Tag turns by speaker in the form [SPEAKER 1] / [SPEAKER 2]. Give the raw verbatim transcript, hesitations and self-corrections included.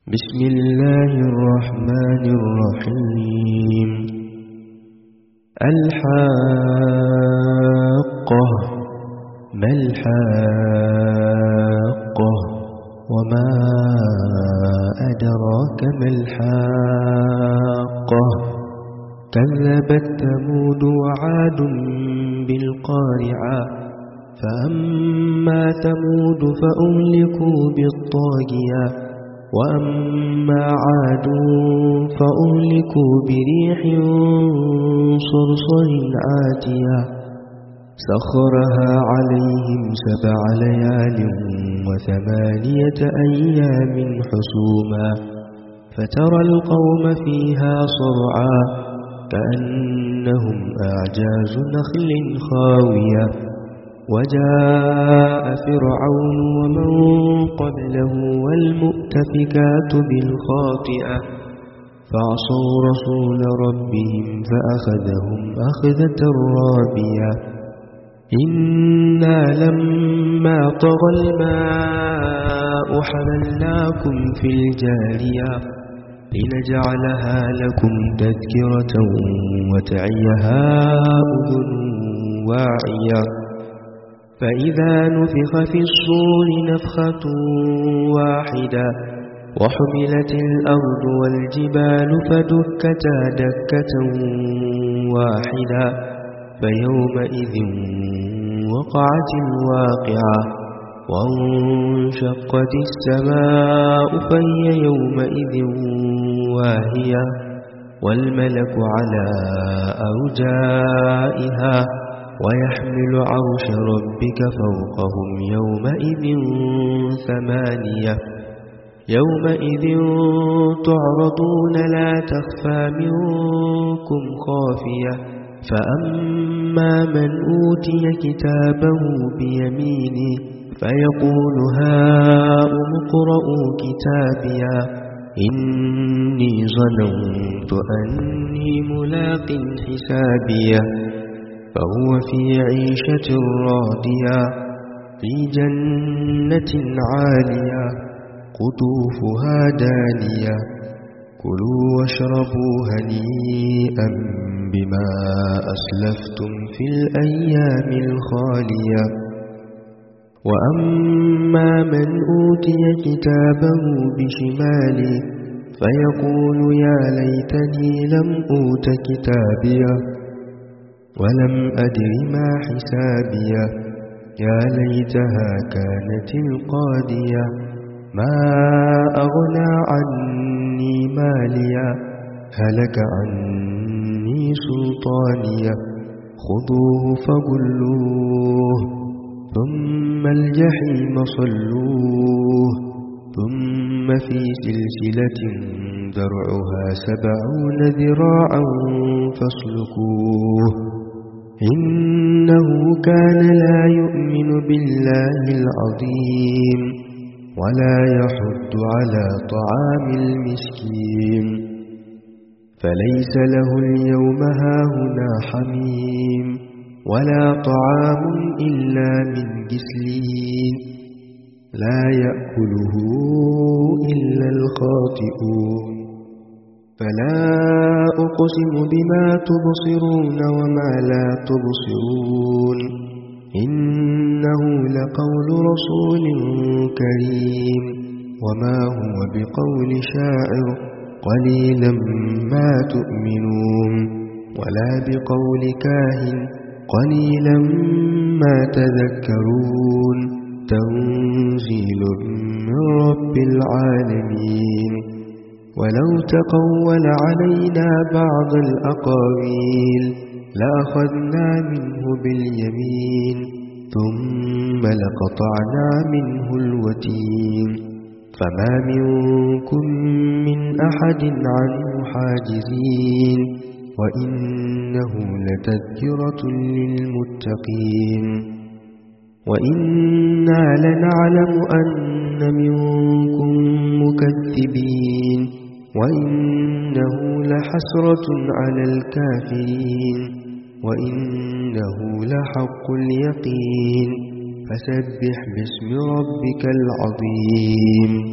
[SPEAKER 1] بسم الله الرحمن الرحيم. الحاقة ما الحاقة وما أدراك ما الحاقة كذبت ثمود وعاد بالقارعة فأما ثمود فأهلكوا بالطاغية وأما عاد فأهلكوا بريح صرصر عاتية سخرها عليهم سبع ليال وثمانية أيام حسوما فترى القوم فيها صرعا كأنهم أعجاز نخل خاوية وجاء فرعون ومن قبله والمؤتفكات بالخاطئة فعصوا رسول ربهم فأخذهم أخذة رابية إنا لما طغى الماء حملناكم في الجارية لنجعلها لكم تذكرة وتعيها أذن واعية فإذا نفخ في الصور نفخة واحدة وحملت الأرض والجبال فدكتا دكة واحدة فيومئذ وقعت الواقعة وانشقت السماء فهي يومئذ واهية والملك على أرجائها ويحمل عرش ربك فوقهم يومئذ ثمانية يومئذ تعرضون لا تخفى منكم خافية فأما من أوتي كتابه بيمينه فيقول هاؤم اقرءوا كتابيا إني ظننت أني ملاق حسابيا فهو في عيشة راضية في جنة عالية قطوفها دانية كلوا واشربوا هنيئا بما أسلفتم في الأيام الخالية وأما من أوتي كتابه بشماله فيقول يا ليتني لم أوت كتابيه ولم أدر ما حسابيه يا ليتها كانت القاضية ما أغنى عني ماليا هلك عني سلطانيا خذوه فغلوه ثم الجحيم صلوه ثم في سلسلة ذرعها سبعون ذراعا فاسلكوه إنه كان لا يؤمن بالله العظيم ولا يحض على طعام المسكين فليس له اليوم هاهنا حميم ولا طعام إلا من غسلين لا يأكله إلا الخاطئون فلا أقسم بما تبصرون وما لا تبصرون إنه لقول رسول كريم وما هو بقول شاعر قليلا ما تؤمنون ولا بقول كاهن قليلا ما تذكرون تنزيل من رب العالمين ولو تقول علينا بعض الأقاويل لأخذنا منه باليمين ثم لقطعنا منه الوتين فما منكم من أحد عنه حاجزين وإنه لتذكرة للمتقين وإنا لنعلم أن منكم مكذبين وإنه لحسرة على الكافرين وإنه لحق اليقين فسبح باسم ربك العظيم.